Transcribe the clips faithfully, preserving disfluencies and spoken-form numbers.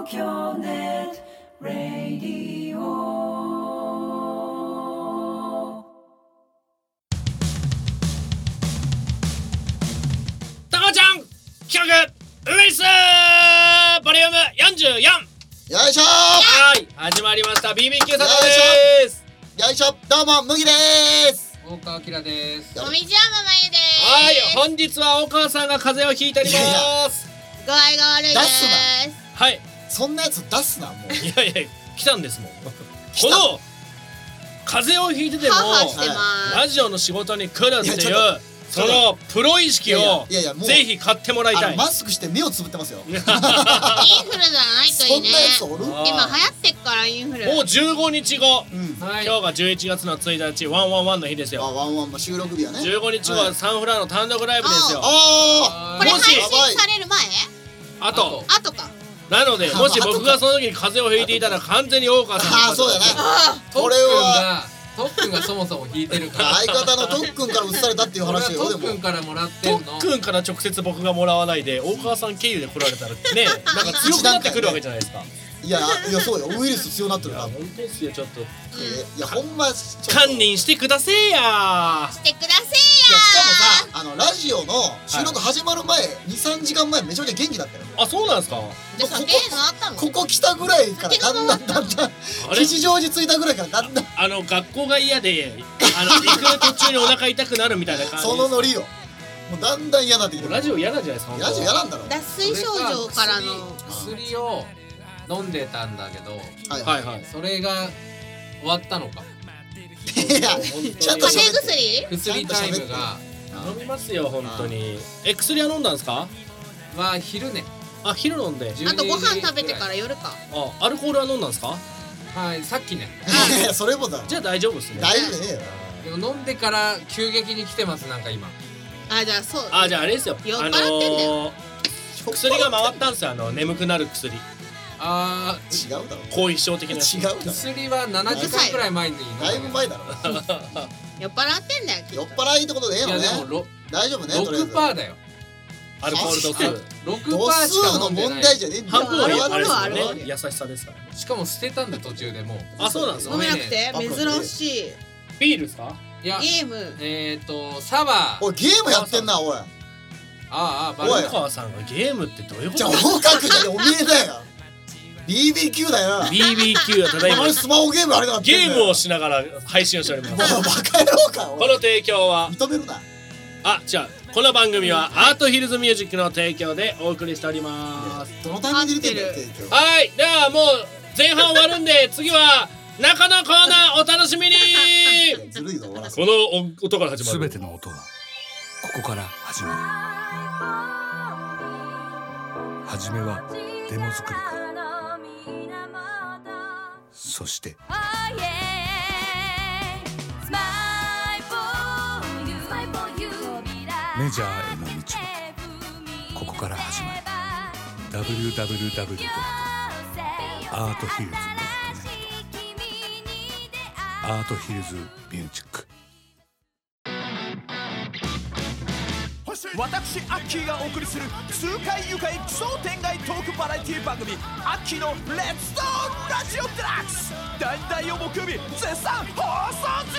東京ネットラディオ。 たまちゃん企画ウイスボリュームよんじゅうよん。 よいしょー。 はい始まりました ビービーキュー 佐藤です。 よいしょ、どうも麦でーす。 大川明です。 こんにちは、ママゆでーす。 はい本日は大川さんが風邪をひいております。 具合が悪いです。 出すはいそんなやつ出すなもう。 いやいや来たんですもんこの風邪をひいててもハハしてますラジオの仕事に来るっていういやちょっそのプロ意識をいやいやいやもうぜひ買ってもらいたい。 あのマスクして目をつぶってますよ。 インフルじゃないといいね。 そんなやつおる？ 今流行ってっからインフル。 もうじゅうごにちご、 うん。 はい。 今日がじゅういちがつのついたちワンワンワンの日ですあ、 よ。 ワンワンも収録日やね。 じゅうごにちごはサンフラの単独ライブですよ。 あこれ配もし信される前？ あと後か。 なのでもし僕がその時に風邪をひいていたら完全に大川さんのあー、そうだね。 トッこれはクンがトックンがそもそも引いてるから相方の特訓から移されたっていうこれは話よ。 トックンでもからもらってんの。 とっくんから直接僕がもらわないで大川さん経由で来られたらねなんか強くなってくるわけじゃないですか。 いやいやそうよ、ウイルス強なっていやるから。 本当ですよちょっといやほんまちょっと堪忍してくだせえや。 してくだせいやしかもさ、あのラジオの収録始まる前、にさんじかんまえめちゃめちゃ元気だったよ。 あそうなんですか。 ーや。でさ、 ここゲームあったの？ ここ来たぐらいからだんだんだんだんあれ吉祥寺着いたぐらいからだんだんあの学校が嫌であの行く途中にお腹痛くなるみたいな感じ。 そのノリよ。もうだんだん嫌になってきてる。 ラジオ嫌なんじゃないですか。 ラジオ嫌なんだろ。 脱水症状からの。 薬薬を飲んでたんだけど、 はいはいはい。 それが終わったのか。 いやちゃんと風邪喋って。 薬？ 薬タイムが飲みますよ本当に。え薬は飲んだんですか。 は昼ね。 あ昼飲んで。 じゅうにじあとご飯食べてから夜か。 あアルコールは飲んだんですか。 はいさっきね。 いやそれもだ。 じゃあ大丈夫ですね。 大丈夫ねえよ。 でも飲んでから急激に来てますなんか今。 あ、じゃあそう。 あじゃああれですよ。 酔っあ払ってんだよのー薬が回ったんですよあの眠くなる薬。 あ違うだろ。 後遺症的なやつ。 違うだろ。 薬はななじかんくらい前に飲んだだいぶ前だろ。 酔っ払ってんだよ。きっと酔っ払いってことでええいやのね。 でもろ大丈夫ね。とりあえろくずパーだよ。 アルコール度数。 ろく度パーしか数の飲んでない。 問題じゃねえんだよ。 半分はあれですあるあるよね。優しさですから。 しかも捨てたんだ途中でもう。 あそうなんですか飲。めなくて飲めねえ珍しい。 ビールですか。 いやゲーム。 えっとサワー。 おいゲームやってんなおい。 ああバおいル大川さんがゲームってどういうこじゃあと。 音楽じゃねえおめえだよ。ビービーキュー だよ。 ビービーキュー はただいまお前スマホゲームあれだゲームをしながら配信をしておりもうます。 バカ野郎か。 この提供は認めるな。 あじゃあこの番組はアートヒルズミュージックの提供でお送りしております。 どのタイミングで出てんだよ提供。 はいではもう前半終わるんで次は中のコーナーお楽しみに。 ずるいぞ終わらせ。 この音から始まる。 すべての音はここから始まる。はじめはデモ作りからそしてメジャーへの道はここから始まる。 ダブリューダブリューダブリュー ドットアートヒルズ ドットネット アートヒルズミュージック。 私アッキーがお送りする痛快愉快奇想天外トークバラエティ番組アッキーのレッツトーラジオデラックスだいだいを木曜日絶賛放送中。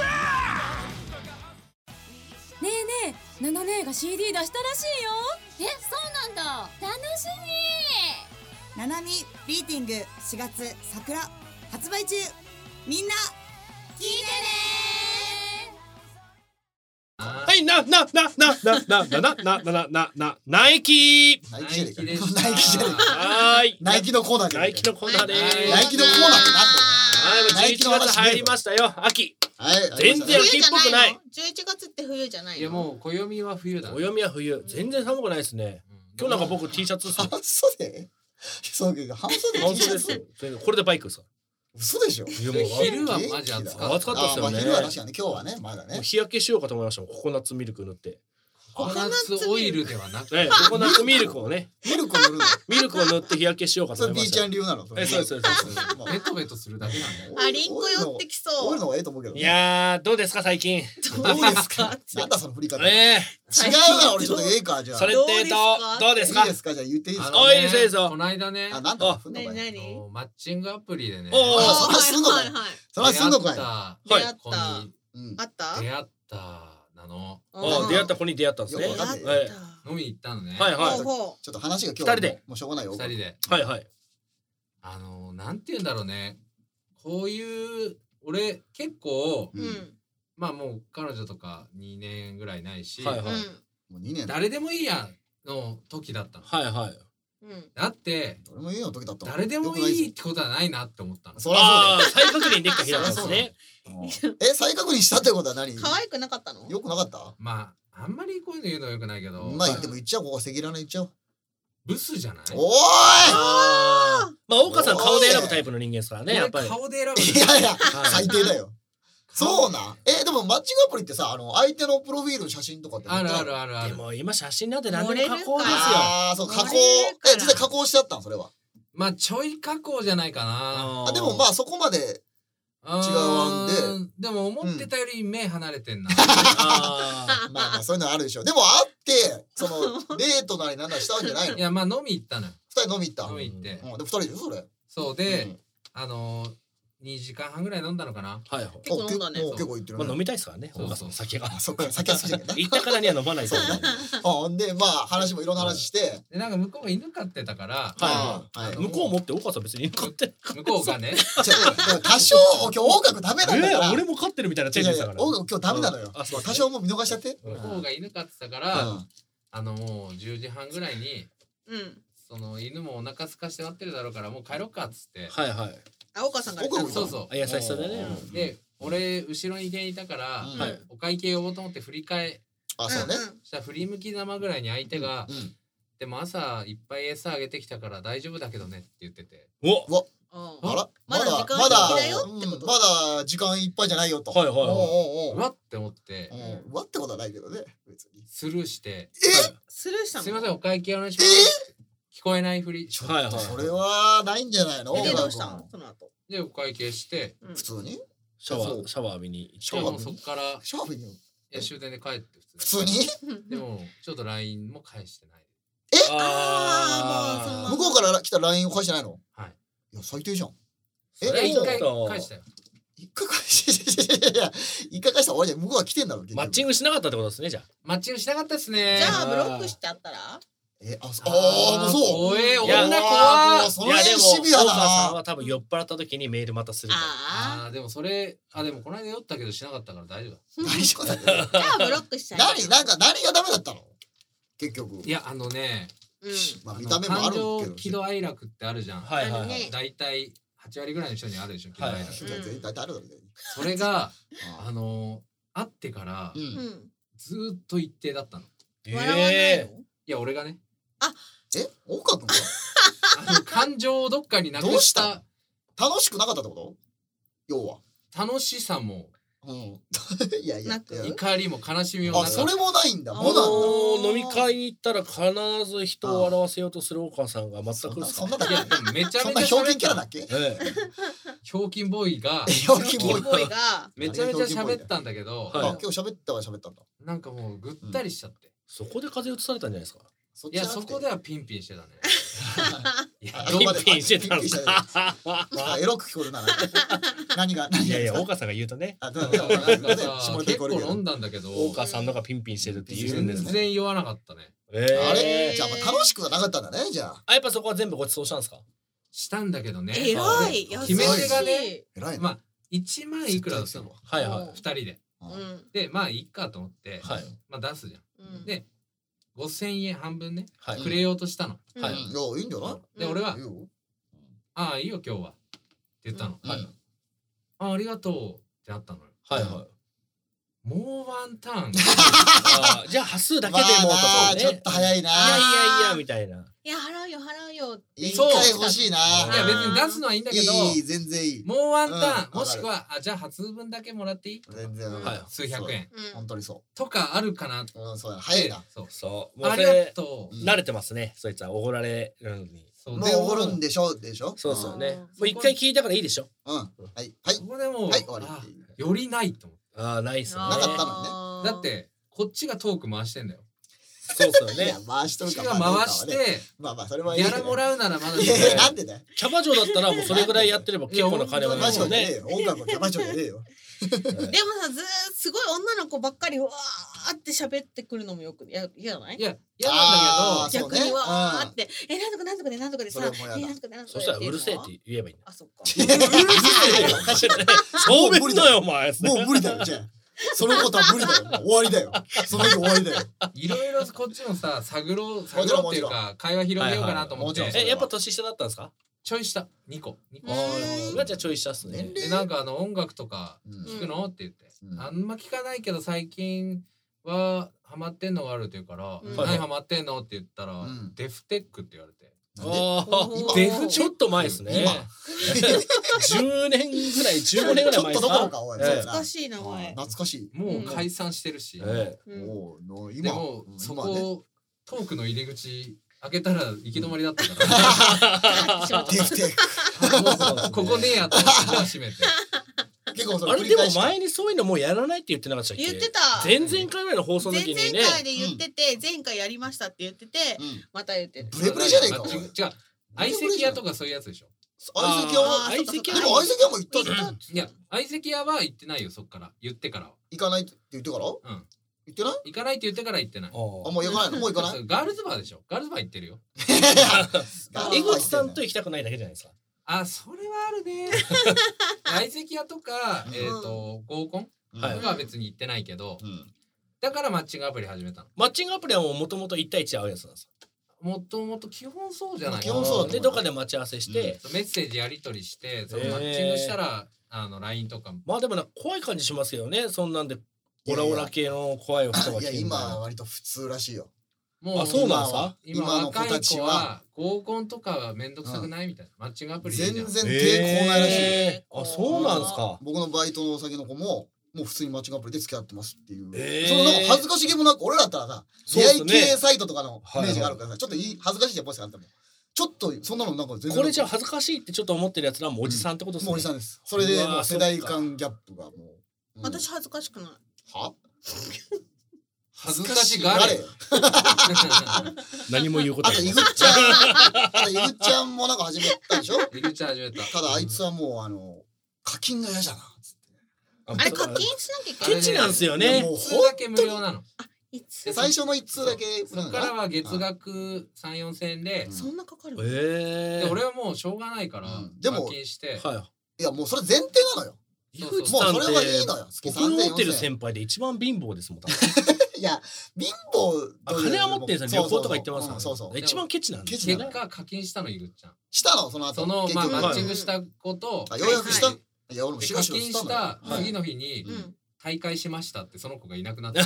ねえねえ、ナナ姉が シーディー 出したらしいよ。え、そうなんだ。楽しみ。 ナナミビーティングしがつ桜発売中。みんな聞いてね。 はいななななななななななななナイキナイキじゃねえか。 ナイキでしたナイキじゃねえか。 はーいナイキのコーナーじゃねえか。 ナイキのコーナーでーす。 ナイキのコーナーってなんだよ。 はいナイ 11 キの話月入りましたよ秋。 はい全然冬じゃ秋っぽくなないいの？じゅういちがつって冬じゃないの？ いやもう暦は冬だ。 暦は冬全然寒くないですね。今日なんか僕 T シャツですよ。 半袖？そうか半袖半 T シャツ袖ですよ。全然これでバイクですか。 嘘でしょ。 いやもう昼はマジ暑かった。 暑かったっすよねあまあ昼は確かに今日はねまだね。 日焼けしようかと思いましたもんココナッツミルク塗って。 ココナッツオイルではなくて、 ええココナッツミルクをねミルクを塗るのミルクを塗って日焼けしようかとそれ思い B ましたちゃん流なのそれえそうですそうですそうですベトベトするだけなんだよ。 あリンゴ寄ってきそうオイルの方がええと思うけどねいやーどうですか最近どうですかなんだその振り方違うえな俺ちょっとええかじゃあえそれってえっとどうですかいいですかじゃあ言っていいですかあのおいいですいいですよこの間ね、 あなんだふんの何かい何あのマッチングアプリでね、 おーあそらすんのかいはいはいはいそらすんのかい出会はい出会っ子たにうんあった出会ったなの。 あ出会った子に出会ったんですねよくわかんないはい飲みに行ったのね。 はいはいほうほちょっと話が今日二人でもうしょうがないよ二人で。 はいはいあのなんて言うんだろうね。こういう俺結構ううんまあもう彼女とかにねんぐらいないし、 はいはいうんもうにねん誰でもいいやの時だったの。 はいはいうんだって俺もいいの時だった誰でもいいってことはないなって思ったの。 そりゃああ再確認できた日だったんですねそうだよえ再確認したってことは何可愛くなかったのよくなかったまああんまりこういうの言うのはよくないけど、 まあでも言っちゃうここ赤裸々に言っちゃおうブスじゃない？ おーいあーまあ岡さん顔で選ぶタイプの人間ですからねやっぱり俺顔で選ぶ。 いやいやはい最低だよそうなんえでもマッチングアプリってさあの相手のプロフィールの写真とかってあるあるるあるある。 でも今写真なんて何でも加工ですよああそう加工漏れるからえ実際加工してあったんそれはまあちょい加工じゃないかな。 ああでもまあそこまで違うんで。でも思ってたより目離れてんな。 あまあまあそういうのあるでしょでも会ってそのデートなりなんなりしたわけじゃないのいやまあ飲み行ったのよ。 二人飲み行った飲み行って。 うんで二人でしょそれそうで、 うんあのー、にじかんはんぐらい飲んだのかな。 ーはいはい結構飲んだねお結構言ってるねまあ飲みたいですからねそうそう岡さん酒があそっか酒は好きだけどね行ったからには飲まないとそうねあでまあ話もいろんな話してでなんか向こうが犬飼ってたから、 はいはいあの向こう持って岡さん別に飼って向こうがね、 ちょでも多少今日音楽ダメなんだからえー俺も飼ってるみたいなチェンジでしたから音楽今日ダメなのようんあそう多少もう見逃しちゃってうん向こうが犬飼ってたかうら、 んあのもうじゅうじはんぐらいにうんその犬もお腹空かして待ってるだろうからもう帰ろうかっつって、 はいはいあお母さんが奥のそうそあ優しさでねうんで俺後ろに犬いたから、 うんはいお会計呼ぼうと思って振り替えあそうねしたら振り向きざまぐらいに相手が、 うんでも朝いっぱい餌あげてきたから大丈夫だけどねって言ってて、 おうわうんあらまだ時間まだ先だよってことうんまだ時間いっぱいじゃないよとはいはいはいおうおうおううわって思ってうんうわってことはないけどね別にスルーしてスルーしたのすいませんお会計お願いします聞こえないふりちょはいはいっとそれはないんじゃないのえで音楽どうしたのその後でお会計してうん普通にシャワそうーシャワー浴びに行ってでシャワーもうそっからシャワーにいや終電で帰って普通にでもちょっと ライン も返してないあーもうそのまま向こうから来た ライン を返してないのはいいや最低じゃんえいや一回そう返したよ一回返していや一回返したら終わりじゃん向こうが来てんだろマッチンググしなかったってことですねじゃあマッチングしなかったですねじゃあブロックしてあったらえあそああーもうそう怖えいや女も怖うその辺いやでもシビアだ岡さんなは多分酔っ払った時にメールまたするかああーでもそれあでもこの間酔ったけどしなかったから大丈夫だ何しようだよあじゃあブロックしちゃえ何なんか何がダメだったの結局いやあのねうんまああの見た目もある感情けど喜怒哀楽ってあるじゃん、 はいはいはいあるねだいたいはちわりぐらいの人にあるでしょ喜怒哀楽、 はいいや絶対あるだろそれがああの会ってからううんんずーっと一定だったのい笑わないのえや俺がねえ岡君があの感情をどっかになくどうししたた楽しくなかったってこと要は楽しさもうんいやいやなくいや怒りも悲しみもなかったあそれもないんだあもうなんだもう飲み会に行ったら必ず人を笑わせようとするお母さんが全くですかそんなだけいやでもめちゃそんなめちゃ喋った表現キャラだっけええひょうきんボーイがひょうきんボーイボーイがめちゃめちゃ喋ったんだけど、 はいあ今日喋ったは喋ったんだなんかもうぐったりしちゃって、 そこで風邪移されたんじゃないですかそっいやそこでははピンピンしてたねいやピあどこまでンピンしてたんですピンピンかあエロく聞こえるななんか何が何がいやいや大川さんが言うとねあどうなんかなんか下さ結ネタ聞こえるけど構飲んだんだけど大川さんのがピンピンしてるって言うんで全すね然酔わなかったねええあれじゃあまあ楽しくはなかったんだねじゃああやっぱそこは全部ごちそうしたんですかしたんだけどねえらい優しい決め手がね偉いまあいちまんいくらだったのはいはいふたりでううんんでまあいっかと思って、 はいまあ出すじゃんうんでごせんえん半分ねはいくれようとしたの、 うんはいいやいいんじゃないで俺はいいよああいいよ今日はって言ったの、 うんはいあありがとうってなったのよはいはいもうワンターンあーじゃあ端数だけでもとまあかねなちょっと早いないやいやいやみたいないや払うよ払うよって一そう回欲しいな。 いや別に出すのはいいんだけど、 いいいい全然いい。 もうワンターン、 うんもしくはあじゃあ初分だけもらっていい？ 全然はい数百円うん本当にそとかあるかなって。 う。うんそうやな。早いな。 そう。 そうもうありがそれとう。 うん慣れてますねそいつはおごられるのに。 そうもうおごるんでしょでしょ。 そうそうねうんもう一回聞いたからいいでしょ。 うん。はいはいそこでもう、 はい終わりあっていう。 よりないと思って。 ああないっすね。 なかったのねだってこっちがトーク回してんだよ。 そうっすよいやね。 回しとこっちるかまあが回してどうかはねまあまあそれはいいけど。 ギャラもらうならまだいやいやねなんでだよ。 キャバ嬢だったらもうそれぐらいやってれば結構な金はキャバないよね。 嬢じゃねえよ。音楽はキャバ嬢じゃねえよ。 でもさずーすごい女の子ばっかりわーって喋ってくるのもよくや嫌じゃないいや嫌あーなんだけどそうね逆にわーってえなんとかなんとかでなんとかでさそれもやだえなんとかでなんとかでそしたらうるせえって言えばいいんだ。 あそっかいやいやうるせえよ。おかしいな。 そうめんだよお前。 もう無理だよじゃあ。そのことは無理だよ。もう終わりだよ。その日終わりだよ。 いろいろこっちもさ探ろう探ろうっていうか会話広げようかなと思って、 はいはいえやっぱ年下だったんですか。 ちょい下にこにこああじゃあちょい下っすね。 でなんかあの音楽とかうん聞くのって言って、 うんあんま聞かないけど最近はハマってんのがあるって言ううから、 うん何ハマってんのって言ったら、 んデフテックって言われて、 なんであおあーデフちょっと前ですね。 今じゅうねんぐらいじゅうごねんぐらい前ですちょっとどころかおいええそうや懐かしい名前懐かしい。 もう解散してるし、 ええうんおうので今もそ今ねこ、トークの入り口開けたら行き止まりだったからデフテッもうここねえやと思ってドア閉めてク結構そあれでもれ繰り返し前にそういうのもうやらないって言ってなかったっけ。 言ってた前々回ぐらいの放送の前時にね。 々回で言ってて前回やりましたって言っててうんまた言ってるブレブレじゃねえかマッチングおい違う相席屋とかそういうやつでしょ。 相席屋はあー相席屋でも相席屋も行ったじゃん。 いや相席屋は行ってないよそっから言ってからは。 行かないって言ってからうん行ってない？ 行かないって言ってから行ってない。 ああもう行かないの？もう行かない？ そうガールズバーでしょ。ガールズバー行ってるよ。 あ江口さんと行きたくないだけじゃないですか。 あそれはあるね。相席屋とかえっと合コンはいとかは別に行ってないけど、 うんだからマッチングアプリ始めたの。 マッチングアプリはもう元々一対一で会うやつなんですもともと基本そうじゃない基本そうだと思うでどっかで待ち合わせして、 メッセージやり取りしてそのへーマッチングしたらあの ライン とかまあでもな怖い感じしますけどねそんなんでオラオラ系の怖い人がいや来て今は割と普通らしいよ。 もあそうなんすか今今の子若いたちは子は合コンとかはめんどくさくないみたいなマッチングアプリでいいじゃん。 全然抵抗ないらしい。 えーあそうなんですか。 僕のバイトの先の子ももう普通にマッチングアプリで付き合ってますっていう、 えーそのなんか恥ずかしげもなく俺らだったらさそうっすね出会い系サイトとかのイメージがあるからさ、 はいちょっといい恥ずかしいじゃんポストがあってもちょっとそんなのなんか全然これじゃ恥ずかしいってちょっと思ってるやつらもおじさんってことですね。 もうおじさんです。それでうわーもう世代間ギャップがもう、うん私恥ずかしくないは恥ずかしがれ。 何も言うことあとないイグちゃんあとイグちゃんもなんか始めたでしょ。 入り口始めた。 ただあいつはもうあの課金が嫌じゃなああれ課金しなきゃいけないケチなんですよいやね。 もう一通だけ無料なの。 いつ最初の一通だけそこからは月額三四千円でう、んそんなかかるのええ。 で俺はもうしょうがないからうんでも課金して、 はいやもうそれ前提なのよ。 い。井そうそう口さんっもうそれはいいのてよ月僕の持ってるさんぜんよんせん先輩で一番貧乏ですもん。多分いや貧乏あ金は持ってるんですよ。旅行とか行ってますから。 うんそうそう一番ケチなんですケチよね。 結果課金したのいぐっちゃん。 したのその後そのまあ結局マッチングしたことあようやくした、 はいいや俺もでしがしが課金ししたのよた次の日にうん大会しましたってその子がいなくなった。 え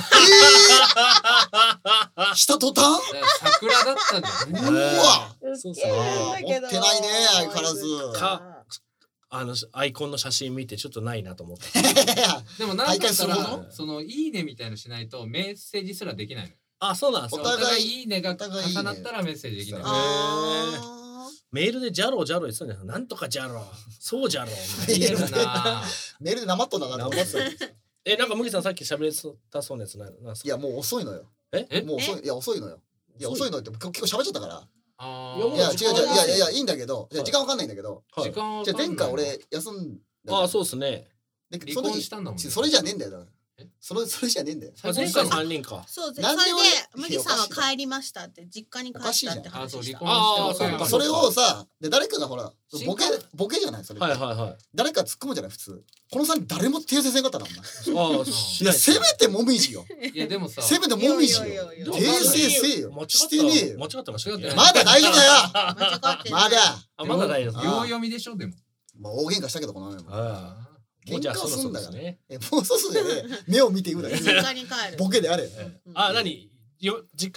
ー、した途端だから桜だったんじゃうない？ わそうそう。 持ってないね相変わらずかあのアイコンの写真見てちょっとないなと思って。 でもなんだった大会するらほそのいいねみたいのしないとメッセージすらできないのよ。 あ、そうなんですおか。 お互互いいいいねがお互いいいね重なったらメッセージできない。 あメールでジャロージャロー言ってたんですよ。なんとかジャロー、そうジャローみたい言えるな。 メールでなまっとんだなと思ってな。え、なんか麦さんさっき喋れたそうなやつないなんすか。 いやもう遅いのよええもう遅いいや遅いのよいや遅いのって結構喋っちゃったからあいやもういや違う時間違ういやいやいやいいんだけどいやはい時間わかんないんだけどはい時間はじゃあ前回俺休んだああ、そうですね。 で離その日婚したんだもんね。 それじゃねえんだよだからえそれそれじゃねえんだよあ前回三人か。 そうでそれでなんで俺麦さんは帰りましたって実家に帰ったってあ話したそう離婚あーしてそうかそれをさで誰かがほらボケ新刊ボケじゃないそれはいはいはい。 誰か突っ込むじゃない普通このさん誰も訂正せんかったなお前ああ、しいやない。 せめてもみじよいやでもさせめてもみじよいやいやいや訂正せえよ間違ったしてねえよ間違ってましたっけ。 間違ってないまだ大丈夫だよ間違ってないまだあ、まだ大丈夫。 あ秒読みでしょでも。 まあ大喧嘩したけどこの前もああ。もう喧嘩じゃあそろそすんだからろですね。 えもうそうするでね目を見て言うだけ実家に帰るボケであれうんあ、何よ実家読みに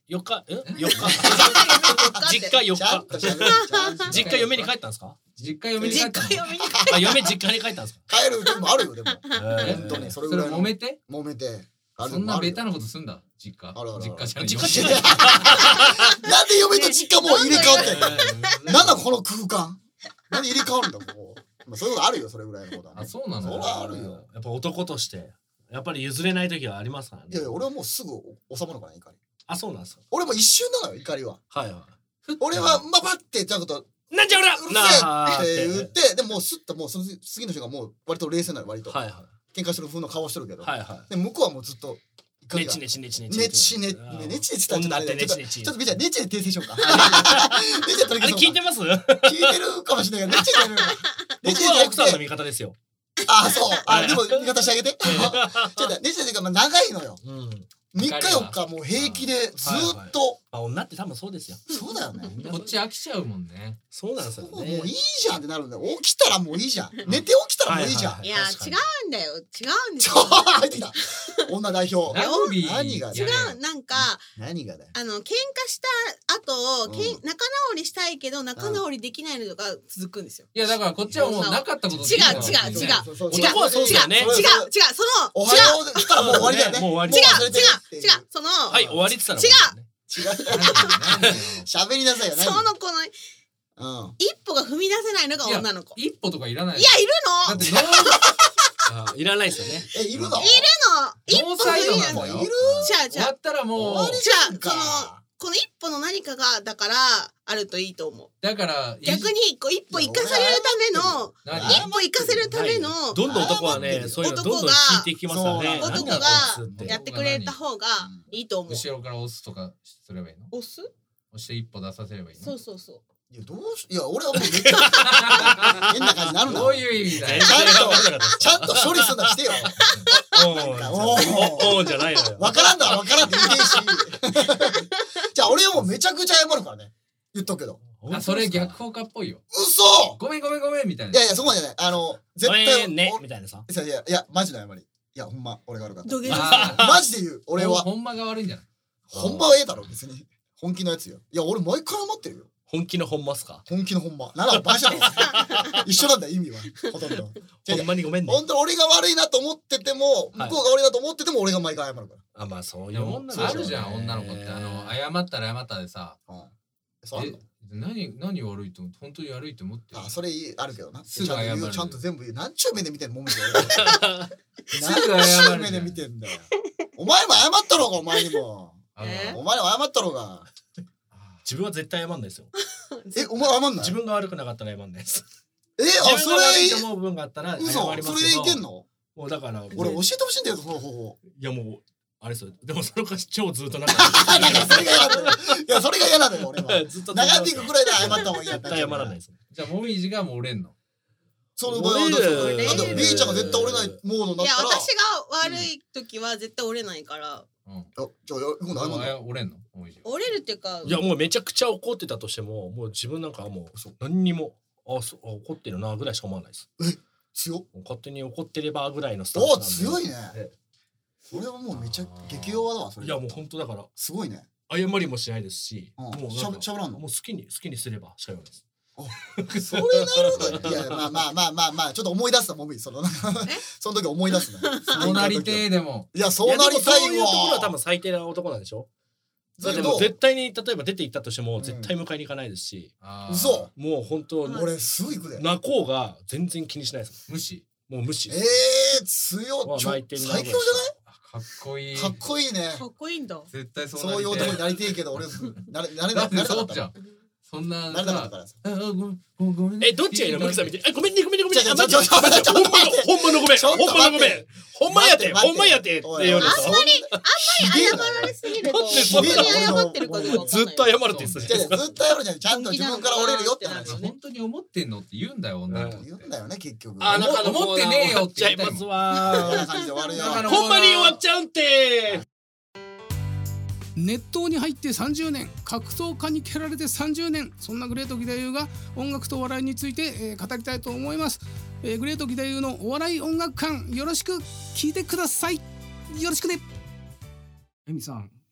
よっかんよっか実家よっかちゃんと喋るちゃんと実家嫁に帰ったんですか？ 実家嫁に帰ったの。 実家読みに帰あ嫁実家に帰ったんですか？ 帰る時もあるよでもえ本当にそれそれぐらいの揉めて揉めてあるそんなベタのなことすんだ実家あるある実家じゃない実家じゃなんで嫁と実家もう入れ替わってんのえーなんだこの空間なんで入れ替わるんだもうまあそういうことあるよそれぐらいのことはねあそうなそのりゃあるよやっぱ男としてやっぱり譲れない時はありますからね。 いやいや俺はもうすぐ収まるから怒りあそうなんですか。 俺も一瞬なのよ怒りははいは俺はまばってちゃんとい。なんじゃおらうるせえって言ってでもうスッともうその次の人がもう割と冷静なの割とはいは喧嘩してる風の顔してるけどいはいはで向こうはもうずっと怒い。 りがねちねちねちねちねちねあーねちねちって言ったらちょっとあれだよちょっと女ってねちねちちょっとみーちゃんねちで訂正しようかねちで取り消そうかあれ聞いてます？ 聞いてるかもしれないけどねちでやるのかね僕ちでじゃなくは奥さんのて味方ですよ。 あそうあでも味方してあげてちょっとねちでがまあ長いのようん。 みっかよっかもう平気でずーっとまあ女って多分そうですよ。 そうだよねこっち飽きちゃうもんねそうなんですよもうね。 いいじゃんってなるんだよ起きたらもういいじゃん寝て起きたらもういいじゃんはいいや確かに違うんだよ違うんですちょよ入ってきた女代表ラグビー何が違うなんか何がだよあの喧嘩した後、けんうん仲直りしたいけど仲直りできないのが続くんですよ。 いやだからこっちはもうなかったことで違ういいんだよ違う違うそうそう違う男はそうだよね違う違う違うそのおはようで来たらもう終わりだよねもう終わり違う忘れてるってい違う違うその、 はい終わりって言ったら違う違うなんだよ喋りなさいよそ何のこのうん一歩が踏み出せないのが女の子。い一歩とかいらないやいるの。 だってノあいらないですよね。 えいるのいるの。一歩ノーサイド踏み出せない。 なんだよいるじゃあじゃあ終わったらもう終わりじゃあかそのこの一歩の何かがだからあるといいと思う。 だから逆にこう一歩生かされるための何いや一歩生かせるためのどんどん男はねそういうのどんどん引いていきますからね。 そう男がなんだこいつってやってくれた方がいいと思う。 後ろから押すとかすればいいの押す？ 押して一歩出させればいいのそうそうそう。 いやどうしいや俺はもうめっちゃ変な感じになるんだどういう意味だよちゃんとわかんなかったちゃんと処理すんなしてよおーおーおーじゃないのよ。 わからんだわからんって言っていいしじゃあ俺はもうめちゃくちゃ謝るからね言っとくけどあそれ逆効果っぽいよ嘘ごめんごめんごめんみたいないやいやそこまでじゃないあの絶ご対めんねおみたいなさ。 いやいやいやマジの謝りいやほんま俺が悪かった土下座。 あーマジで言う俺はほんまが悪いんじゃない本場はええだろ別に本気のやつよいや俺毎回謝ってるよ本気の本ますか。 本気の本場ならバカじゃろ一緒なんだよ意味はほとんど違う違うほんまにごめんね。 本当に俺が悪いなと思ってても向こうが悪いなと思ってても俺が毎回謝るからあまあそういでもうもんなんでしょうねあるじゃん女の子ってあの謝ったら謝ったでさうんそうあんえの何何悪いと思って本当に悪いと思ってるあそれあるけどなすぐ謝るちゃんと言うちゃんと全部言う何ちゅう目で見てんのもめてすぐ謝る何ちゅうじゃん目で見てんだよお前も謝ったろうがお前にもあのえお前も謝ったろうが自分は絶対謝んないですよ。 えお前謝んない自分が悪くなかったら謝んないです。 えあ自そ分が悪いとれ思う部分があったら謝り嘘ますけど。 それでいけんのもうだから俺教もうえてほしいんだよその方法いやもうあれですよ。でもそのかし超ずっと仲あだからそれが嫌なんだよいやそれが嫌なんだよ俺はずっと長引くぐらいで謝った方がいいや絶対謝らないです。 じゃあもみじがもう折れんのその場合は折れるだって B ちゃんが絶対折れないモードにないったらや私が悪い時は絶対折れないからうんあじゃあ今度謝んあない折れんのもみじ折れるっていうかいやもうめちゃくちゃ怒ってたとしてももう自分なんかはもう何にもあそうあ怒ってるなぐらいしか思わないです。 強っもう勝手に怒ってればぐらいのスタンスなんおで。 強いねえそれはもうめちゃ激弱だわそれいやもう本当だからすごいね謝りもしないですし、 うんもうしゃべしゃべらんのもう好きに好きにすればしか言わないです。 それなるのいやまあまあまあまあまあちょっと思い出すなもみそのその時思い出すなそうなりてえでもいやそうなりたいやでもそういうところは多わ分最低な男なんでしょ。だってだけどもう絶対に例えば出て行ったとしてもん絶対迎えに行かないですし、 あー嘘もう本当俺すぐ行くで泣こうが全然気にしないです。 無視もう無視。 ええ強っちょまあ泣いてるな最強じゃかっこいいないかっこいいねかっこいいんだ。 絶対そうそういう男になりてえけど俺なれなれなだってなれなかったそうじゃんそんななれなかったからさああごめんごめんごめんねえどっちがいいのムキさん見て。えごめんねごめんねごめんね。 ちょあ待ってちょちょ待ってちょちょほんまのほんまのごめん。 ちょっとほんまのごめん。ほんまやって待ってほんまやってっておい言うのとあんまりあんまり謝られすぎるとだって本当に謝ってるかどうかわかんない。 ずっと謝るって言ってたじゃないですか。 じゃあずっとやるじゃんちゃんと自分から折れるよって話本気なのかな本当に思ってんのって言うんだよ女の子って言うんだよね結局あなんか思ってねえよってちゃいます言いたいもんこんなわ。 感じで終わるよだからほんまに終わっちゃうんって。 熱湯に入ってさんじゅうねん、格闘家に蹴られてさんじゅうねん、そんなグレート義太夫が音楽と笑いについて、えー語りたいと思います、えーグレート義太夫のお笑い音楽館、よろしく聞いてください。よろしくね。エミさん、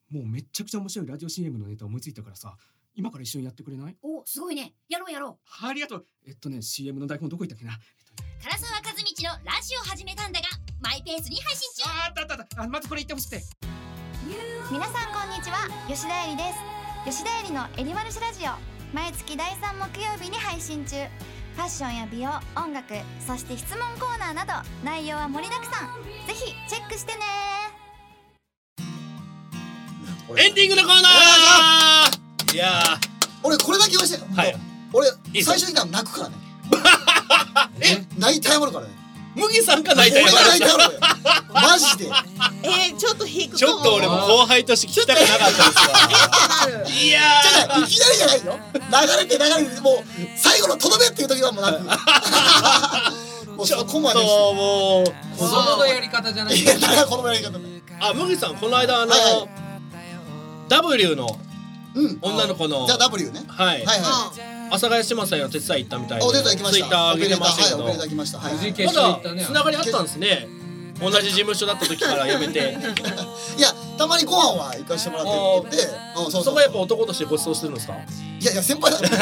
もうめっちゃくちゃ面白いラジオ シーエム のネタ思いついたからさ、今から一緒にやってくれない？ お、すごいね。やろうやろう。 ありがとう。えっとね シーエム の台本どこ行ったっけな。 唐沢和道のラジオ始めたんだがマイペースに配信中。 あったあったあった。あ、まずこれ言ってほしくて。 皆さんこんにちは、吉田えりです。吉田えりのえりまるしラジオ、毎月だいさん木曜日に配信中。ファッションや美容、音楽、そして質問コーナーなど内容は盛りだくさん。ぜひチェックしてね。 エンディングのコーナー。いやー、 俺これだけ言わして。はい。俺最初に泣くからね。え、泣いて謝るからね。 麦さんが泣いて謝る。 俺が泣いて謝るよ。マジで。 えー、ちょっと引く。 ちょっと俺も後輩として聞きたくなかったですわ。いやー、いきなりじゃないよ。流れて流れて、もう最後のとどめっていう時はもう泣く。もうちょっともう子供のやり方じゃない。 いや、だから子供のやり方。 あ、麦さんこの間あの W の女の子のじゃあ W ね。 はいはいは阿佐ヶ谷姉妹さんの手伝い行ったみたいで、 お手伝い行きました。 ツイッター上げてましたけど、 はい、おめでとう行きました。はい。 まだつながりあったんですね。同じ事務所だった時から辞めて。 いや、たまにご飯は行かしてもらってるって言って、 そこはやっぱ男としてご馳走するんですか？ いやいや、先輩だから。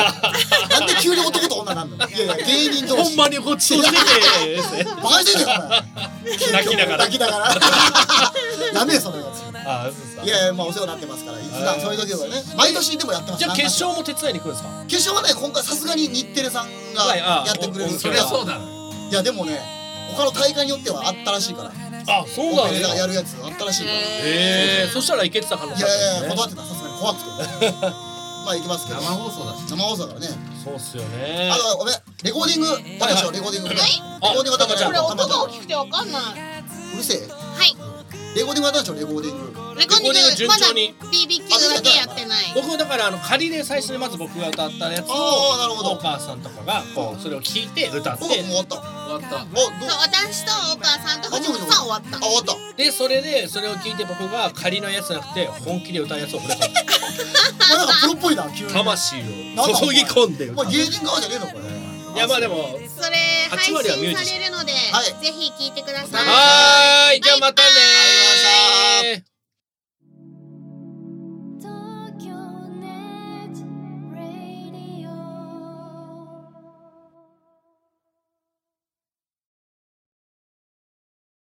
なんで急に男と女なんだ。いやいや、芸人同士。 ほんまにご馳走してて。 バカしてんだよ、お前。 泣きながら。 泣きながら。ダメよ、そのやつ。 あ、そうですか。 いやいや、まあお世話になってますから。普段そういう時はね、毎年でもやってます。 じゃあ決勝も手伝いに行くんですか？ 決勝はね、今回さすがに日テレさんがやってくれる。 そりゃそうだ。 いやでもね、他の大会によってはあったらしいから。 あ、そうなんですか。 やるやつあったらしいから。 ええ、そしたらいけてた可能性あるんですね。 いやいや、断ってた、さすがに怖くて。まあ行きますけど。 生放送だし。 生放送だからね。 そうっすよね。 あとごめん、レコーディングお願いしよう。レコーディング。レコーディング渡ちゃん。 これ音が大きくてわかんない。 うるせえ。 はい。 レコーディング渡ちゃん、レコーディング。 レコーディング順調に。 まだ ビービーキュー だけやってない。 僕だからあの仮で最初にまず僕が歌ったやつをお母さんとかがこうそれを聞いて歌って。 もう終わった。 終わった。 そう、私とお母さんと藤本さん終わった。 あ、終わった。 でそれでそれを聞いて僕が仮のやつじゃなくて本気で歌うやつをこれから。 お前なんかプロっぽいな、急に。 魂を注ぎ込んで歌う。 もう芸人側じゃねえのこれ。 いやまあでもそれ配信されるのでぜひ聞いてください。 はーい、じゃあまたねー。